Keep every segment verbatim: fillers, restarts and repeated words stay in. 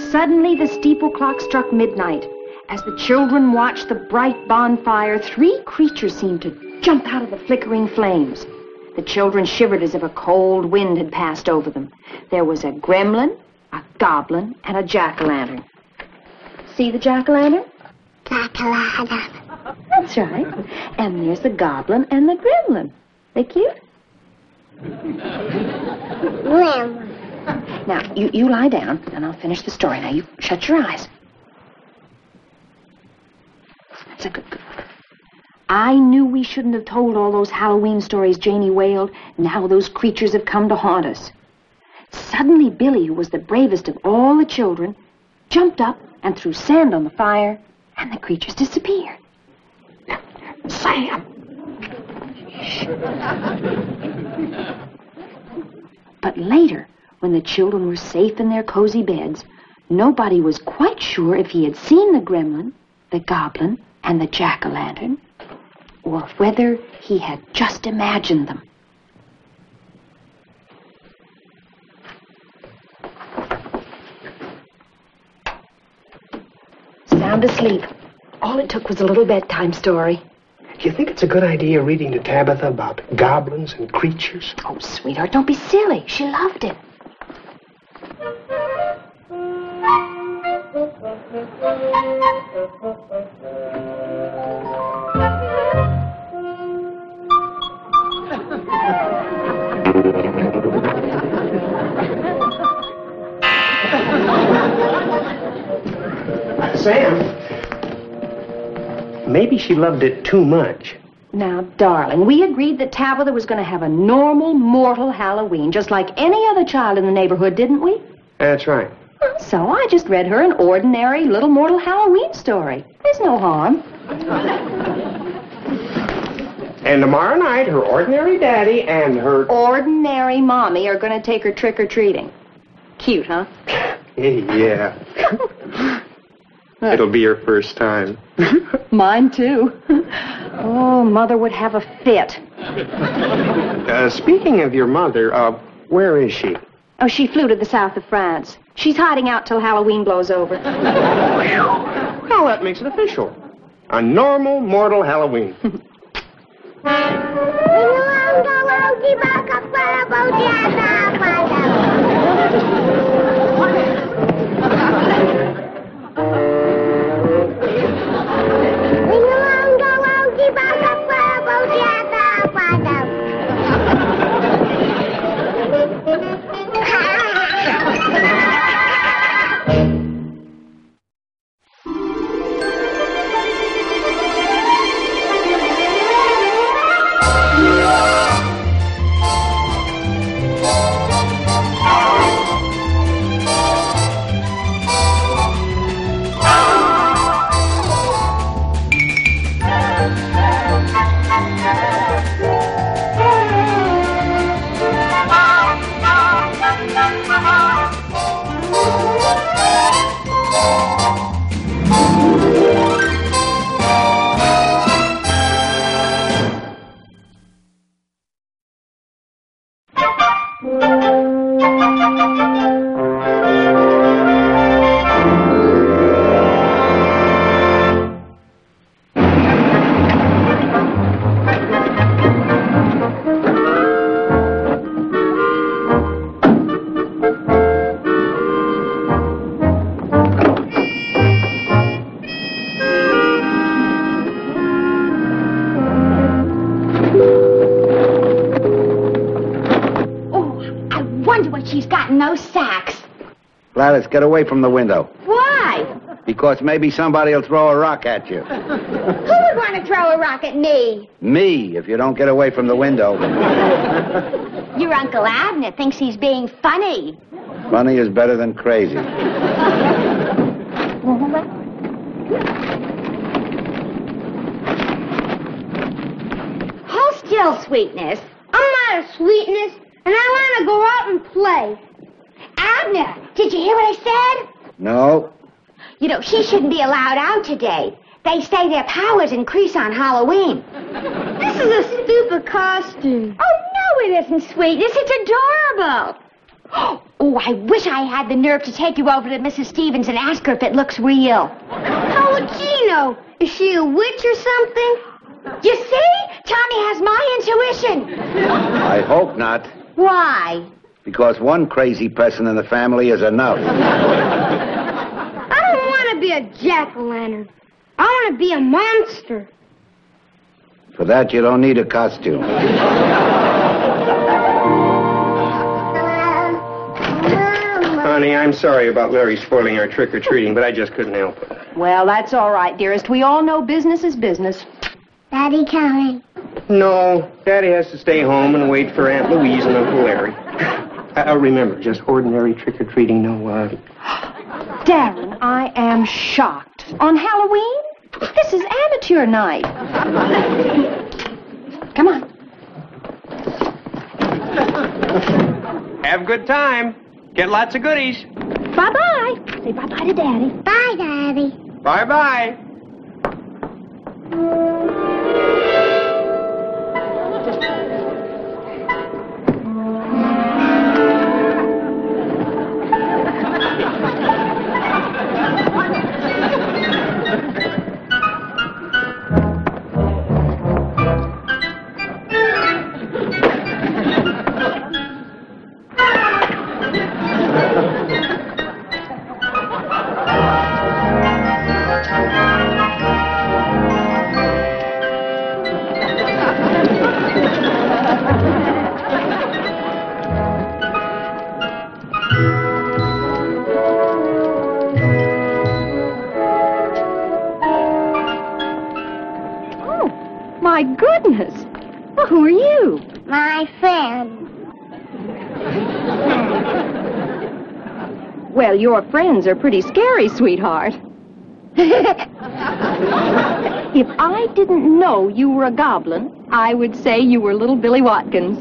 Suddenly, the steeple clock struck midnight. As the children watched the bright bonfire, three creatures seemed to jump out of the flickering flames. The children shivered as if a cold wind had passed over them. There was a gremlin, a goblin, and a jack-o'-lantern. See the jack-o'-lantern? Jack-o'-lantern. That's right. And there's the goblin and the gremlin. They cute? Gremlin. Now, you, you lie down, and I'll finish the story. Now, you shut your eyes. That's a good, good. I knew we shouldn't have told all those Halloween stories Janie wailed. Now those creatures have come to haunt us. Suddenly, Billy, who was the bravest of all the children, jumped up and threw sand on the fire, and the creatures disappeared. Sam! But later, when the children were safe in their cozy beds, nobody was quite sure if he had seen the gremlin, the goblin, and the jack-o'-lantern, or whether he had just imagined them. Sound asleep. All it took was a little bedtime story. Do you think it's a good idea reading to Tabitha about goblins and creatures? Oh, sweetheart, don't be silly. She loved it. Sam, maybe she loved it too much. Now, darling, we agreed that Tabitha was going to have a normal, mortal Halloween, just like any other child in the neighborhood, didn't we? That's right. So I just read her an ordinary little mortal Halloween story. There's no harm. And tomorrow night, her ordinary daddy and her... Ordinary mommy are going to take her trick-or-treating. Cute, huh? Yeah. It'll be her first time. Mine, too. Oh, Mother would have a fit. Uh, speaking of your mother, uh, where is she? Oh, she flew to the south of France. She's hiding out till Halloween blows over. Well, that makes it official. A normal, mortal Halloween. Gladys, get away from the window. Why? Because maybe somebody will throw a rock at you. Who would want to throw a rock at me? Me, if you don't get away from the window. Your Uncle Abner thinks he's being funny. Funny is better than crazy. Hold still, Sweetness. I'm not a Sweetness, and I want to go out and play. Abner, did you hear what I said? No. You know, she shouldn't be allowed out today. They say their powers increase on Halloween. This is a stupid costume. Oh, no, it isn't, Sweetness. It's adorable. Oh, I wish I had the nerve to take you over to Missus Stevens and ask her if it looks real. How would she know? Is she a witch or something? You see? Tommy has my intuition. I hope not, Why? because one crazy person in the family is enough. I don't want to be a jack-o'-lantern. I want to be a monster. For that, you don't need a costume. Honey, I'm sorry about Larry spoiling our trick-or-treating, but I just couldn't help it. Well, that's all right, dearest. We all know business is business. Daddy coming. No, Daddy has to stay home and wait for Aunt Louise and Uncle Larry. Uh, remember, just ordinary trick-or-treating, no, uh... Darren, I am shocked. On Halloween? This is amateur night. Come on. Have a good time. Get lots of goodies. Bye-bye. Say bye-bye to Daddy. Bye, Daddy. Bye-bye. My goodness. Well, who are you? My friend. Well, your friends are pretty scary, sweetheart. If I didn't know you were a goblin, I would say you were little Billy Watkins.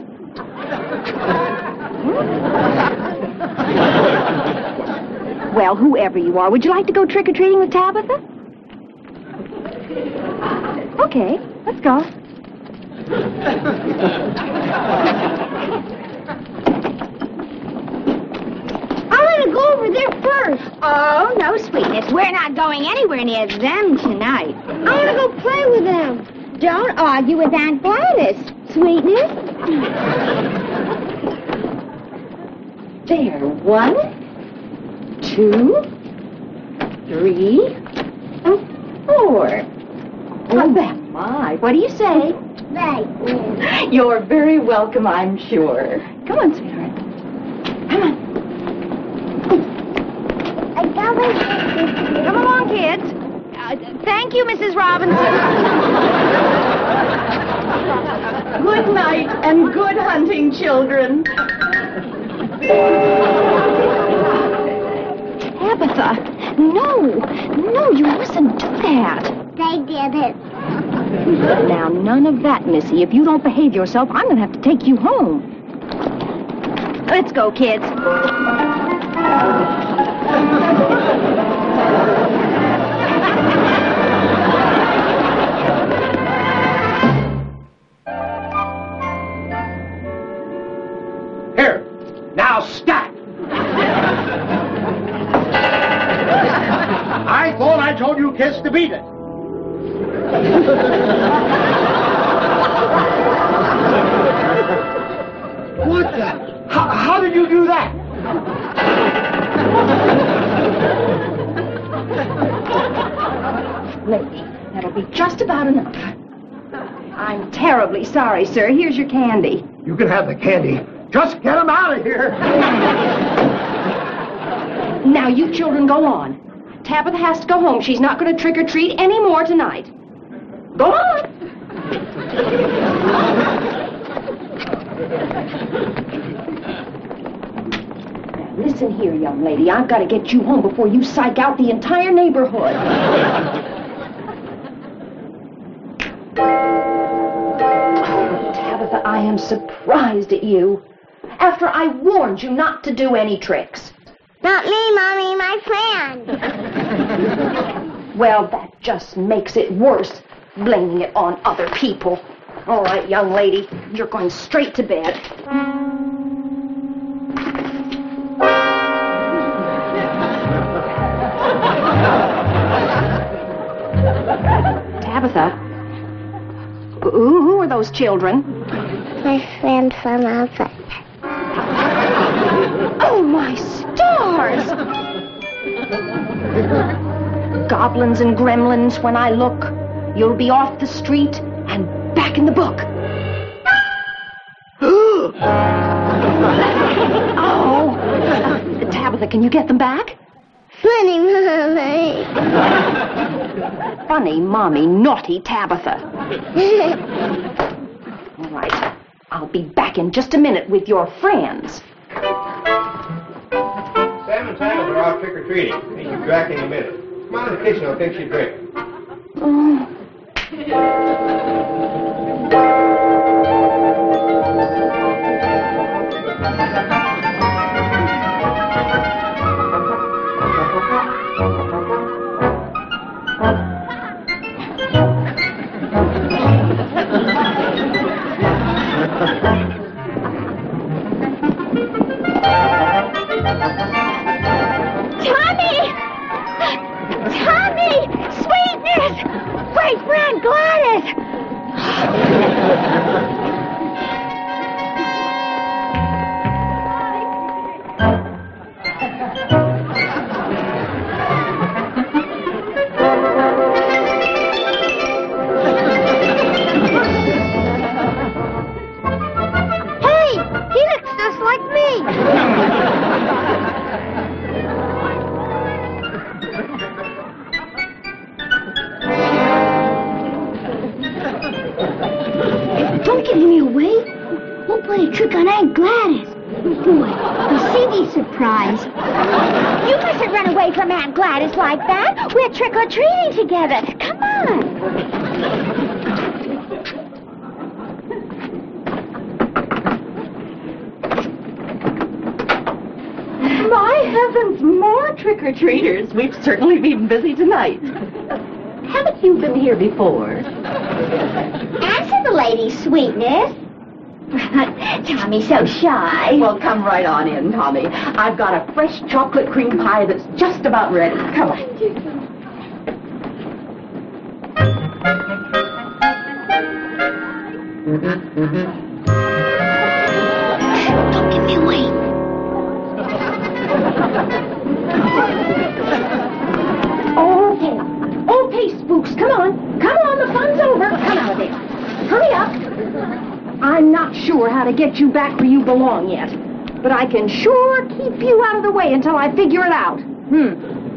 Well, whoever you are, would you like to go trick-or-treating with Tabitha? Okay, let's go. I want to go over there first. Oh, no, sweetness. We're not going anywhere near them tonight. I want to go play with them. Don't argue with Aunt Gladys, sweetness. There, one, two, three, and four. Oh, that my. What do you say? Right. You're very welcome, I'm sure. Come on, sweetheart. Come on. I got it. Come along, kids. Uh, thank you, Missus Robinson. Good night and good hunting, children. Tabitha, no, no, you mustn't do that. They did it. Now, none of that, Missy. If you don't behave yourself, I'm going to have to take you home. Let's go, kids. Here, now stop! I thought I told you kids to beat it. What the? How, how did you do that? Lady, that'll be just about enough. I'm terribly sorry, sir. Here's your candy. You can have the candy. Just get them out of here. Now, you children go on. Tabitha has to go home. She's not going to trick-or-treat anymore tonight. Go on. Now, listen here, young lady. I've got to get you home before you psych out the entire neighborhood. Oh, Tabitha, I am surprised at you. After I warned you not to do any tricks. Not me, Mommy, my friend. Well, that just makes it worse, blaming it on other people. All right, young lady, you're going straight to bed. those children? My friend from outside. Oh, my stars! Goblins and gremlins, when I look, you'll be off the street and back in the book. Oh! Tabitha, can you get them back? Funny, Mommy. Funny, Mommy, naughty Tabitha. All right, I'll be back in just a minute with your friends. Sam and Tabitha are out trick-or-treating. Meet you back in a minute. Come on in the kitchen, I'll fix you a drink. Oh. Don't give me away. We'll play a trick on Aunt Gladys. Boy, the C D surprise. You mustn't run away from Aunt Gladys like that. We're trick-or-treating together. Come on. My heavens, more trick-or-treaters. We've certainly been busy tonight. Haven't you been here before? Answer the lady, Sweetness. Tommy's so shy. Well, come right on in, Tommy. I've got a fresh chocolate cream pie that's just about ready. Come on. Don't give me away. Okay. Okay, spooks, come on. Come on, the fun's over. Come out of there. Hurry up. I'm not sure how to get you back where you belong yet, but I can sure keep you out of the way until I figure it out. Hmm.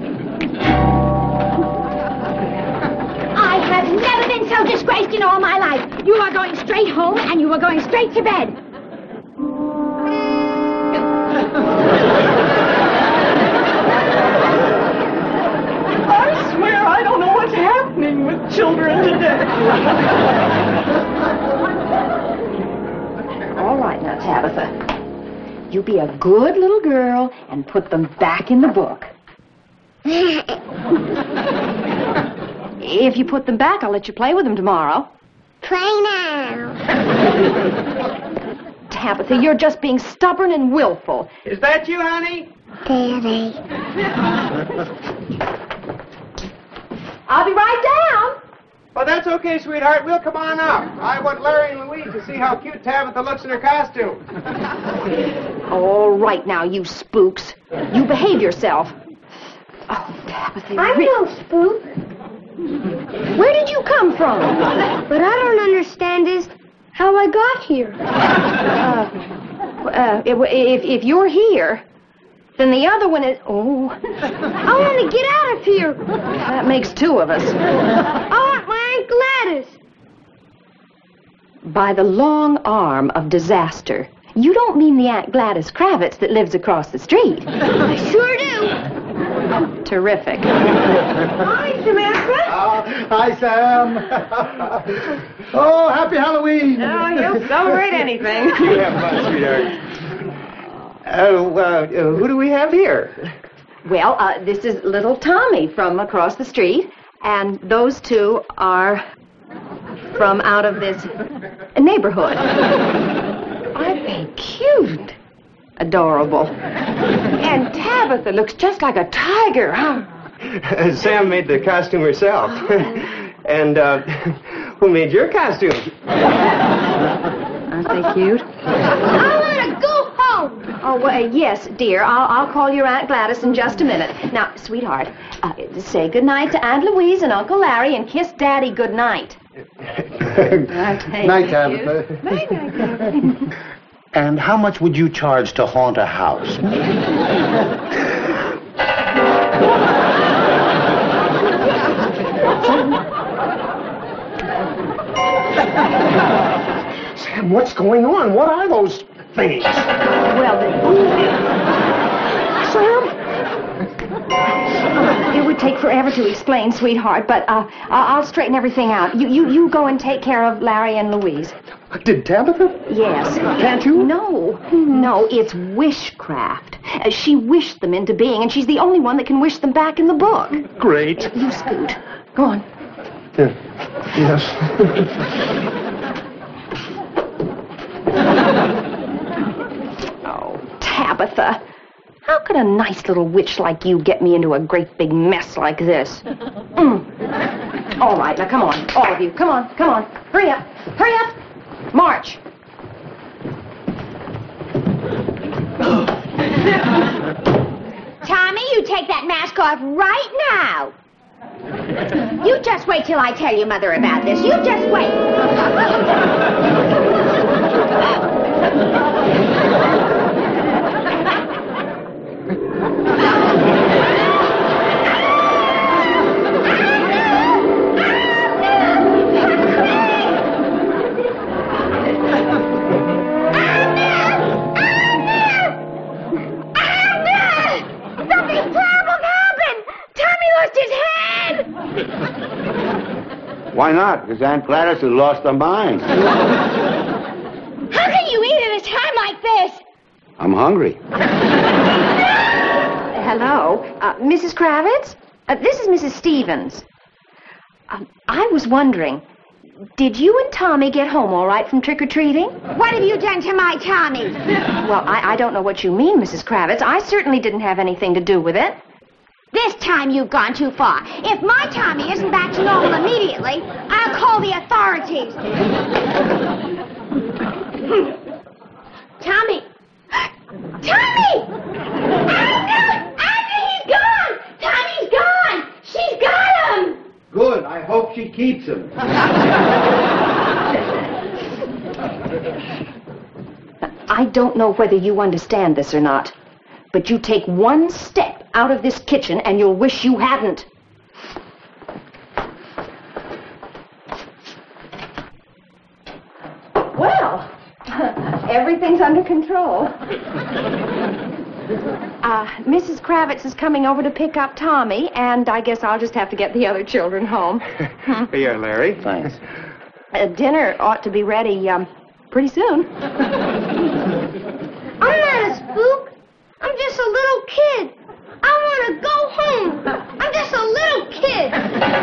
I have never been so disgraced in all my life. You are going straight home, and you are going straight to bed. I swear I don't know what's happening with children today. All right now, Tabitha. You be a good little girl and put them back in the book. If you put them back, I'll let you play with them tomorrow. Play now. Tabitha, you're just being stubborn and willful. Is that you, honey? Daddy. I'll be right down. Well, that's okay, sweetheart. We'll come on up. I want Larry and Louise to see how cute Tabitha looks in her costume. All right now, you spooks. You behave yourself. Oh, Tabitha. I'm re- no spook. Where did you come from? What I don't understand is how I got here. Uh, uh, if, if you're here, then the other one is... Oh. I want to get out of here. That makes two of us. I want my Aunt Gladys. By the long arm of disaster, you don't mean the Aunt Gladys Kravitz that lives across the street. I sure do. Terrific. Hi, Samantha. Uh, hi, Sam. Oh, happy Halloween. Oh, he'll celebrate anything. You have fun, sweetheart. Oh, uh, who do we have here? Well, uh, this is little Tommy from across the street, and those two are from out of this neighborhood. Aren't they cute? Adorable. And Tabitha looks just like a tiger, huh? Sam made the costume herself. And, uh, who made your costume? Aren't they cute? I want to go home. Oh, well, uh, yes, dear. I'll, I'll call your Aunt Gladys in just a minute. Now, sweetheart, uh, say goodnight to Aunt Louise and Uncle Larry and kiss Daddy goodnight. Night, Tabitha. Night, night, Daddy. And how much would you charge to haunt a house? Sam, what's going on? What are those things? Well, Sam? it would take forever to explain, sweetheart, but uh, I'll I'll straighten everything out. You, you, you go and take care of Larry and Louise. Did Tabitha? Yes. Can't you? No, no, it's wishcraft. Uh, she wished them into being, and she's the only one that can wish them back in the book. Great. You scoot. Go on. Yeah. Yes. Oh, Tabitha. How could a nice little witch like you get me into a great big mess like this? Mm. All right, now come on, all of you. Come on, come on. Hurry up, hurry up. March. Tommy, you take that mask off right now. You just wait till I tell your mother about this. You just wait. Why not? Because Aunt Gladys has lost her mind. How can you eat at a time like this? I'm hungry. Hello, uh, Missus Kravitz? Uh, this is Missus Stevens. Um, I was wondering, did you and Tommy get home all right from trick-or-treating? What have you done to my Tommy? Well, I, I don't know what you mean, Missus Kravitz. I certainly didn't have anything to do with it. This time you've gone too far. If my Tommy isn't back to normal immediately, I'll call the authorities. Tommy! Tommy! Anna! Anna, he's gone! Tommy's gone! She's got him! Good. I hope she keeps him. I don't know whether you understand this or not, but you take one step out of this kitchen and you'll wish you hadn't. Well, everything's under control. Uh, Missus Kravitz is coming over to pick up Tommy, and I guess I'll just have to get the other children home. Here, Larry. Thanks. Uh, dinner ought to be ready um, pretty soon. I'm not a spook. I'm just a little kid. I want to go home. I'm just a little kid.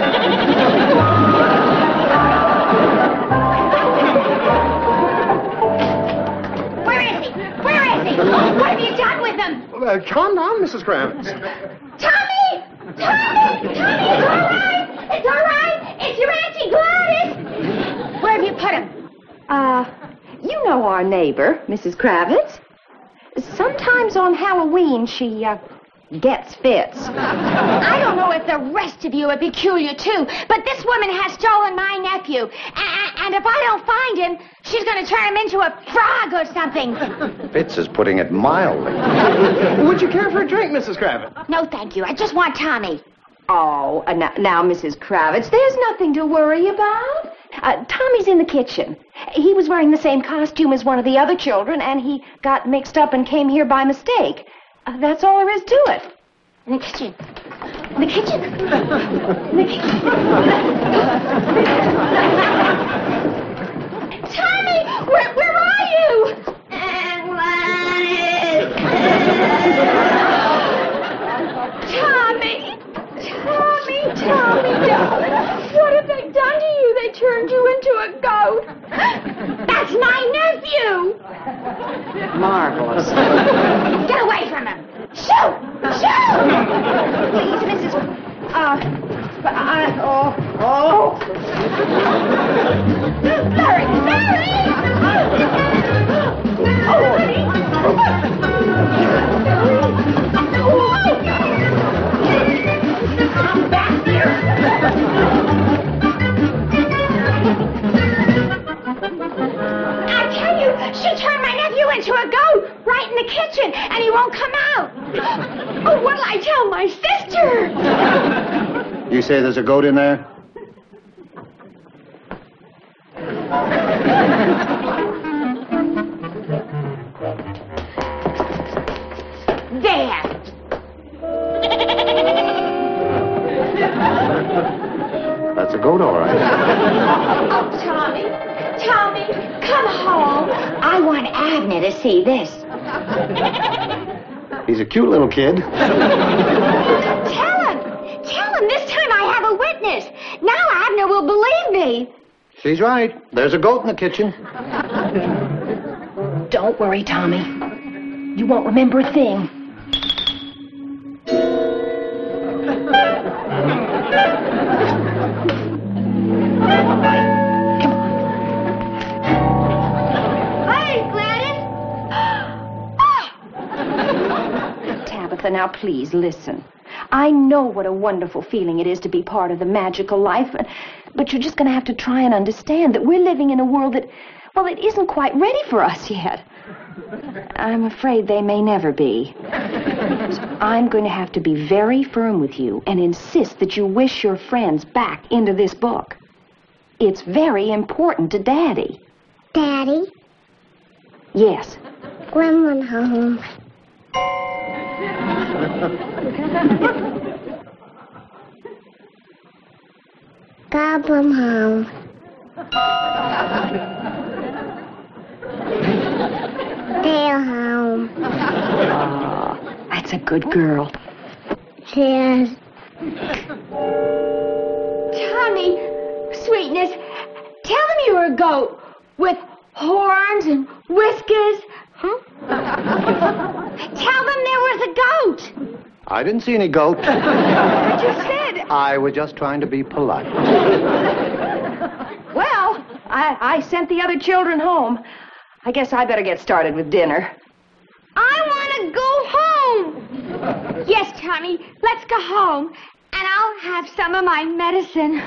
Where is he? Where is he? What have you done with him? Uh, calm down, Missus Kravitz. Tommy! Tommy! Tommy, it's all right. It's all right. It's your Auntie Gladys. Where have you put him? Uh, you know our neighbor, Missus Kravitz. Sometimes on Halloween, she, uh, gets fits. I don't know if the rest of you are peculiar, too, but this woman has stolen my nephew. A- and if I don't find him, she's going to turn him into a frog or something. Fitz is putting it mildly. Would you care for a drink, Missus Kravitz? No, thank you. I just want Tommy. Oh, uh, now, now, Missus Kravitz, there's nothing to worry about. Uh, Tommy's in the kitchen. He was wearing the same costume as one of the other children, and he got mixed up and came here by mistake. Uh, that's all there is to it. In the kitchen. In the kitchen. In the kitchen. Tommy, where, where are you? Tommy. Tommy, Tommy, darling. What have they done to you? They turned you into a goat. That's my nephew. Marvelous. Get away from him. Shoot! Shoot! Please, Missus Uh, but I, oh, oh. Larry! Larry! kitchen, and he won't come out. Oh, what'll I tell my sister? You say there's a goat in there? There. That's a goat, all right. Oh, Tommy, Tommy, come home. I want Abner to see this. He's a cute little kid. Tell him. Tell him this time I have a witness. Now Abner will believe me. She's right. There's a goat in the kitchen. Don't worry, Tommy. You won't remember a thing. Now, please, listen. I know what a wonderful feeling it is to be part of the magical life, but you're just going to have to try and understand that we're living in a world that, well, it isn't quite ready for us yet. I'm afraid they may never be. So I'm going to have to be very firm with you and insist that you wish your friends back into this book. It's very important to Daddy. Daddy? Yes. When went home. Goblin home. Tail home. Oh, that's a good girl. Cheers. Tommy, sweetness, tell him you were a goat with horns and whiskers. Huh? Tell them there was a goat. I didn't see any goat. But you said... I was just trying to be polite. Well, I, I sent the other children home. I guess I better get started with dinner. I want to go home. Yes, Tommy, let's go home. And I'll have some of my medicine.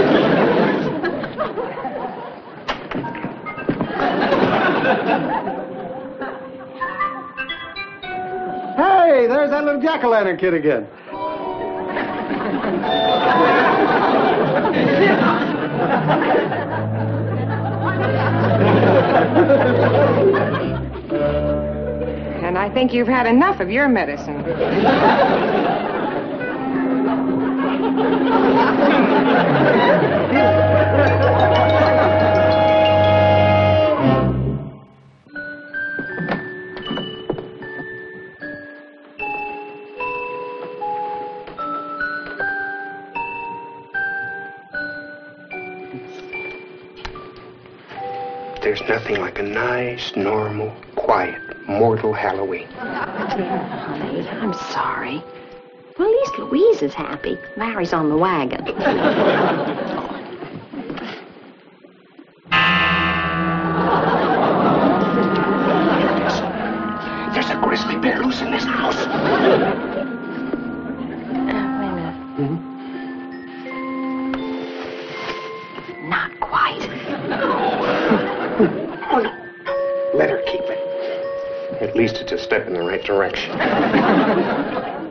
Hey, there's that little jack-o'-lantern kid again. And I think you've had enough of your medicine. There's nothing like a nice, normal, quiet, mortal Halloween. Honey, I'm sorry. Well, at least Louise is happy. Larry's on the wagon. There's a grizzly bear loose in this house. Uh, wait a minute. Hmm? Not quite. Let her keep it. At least it's a step in the right direction.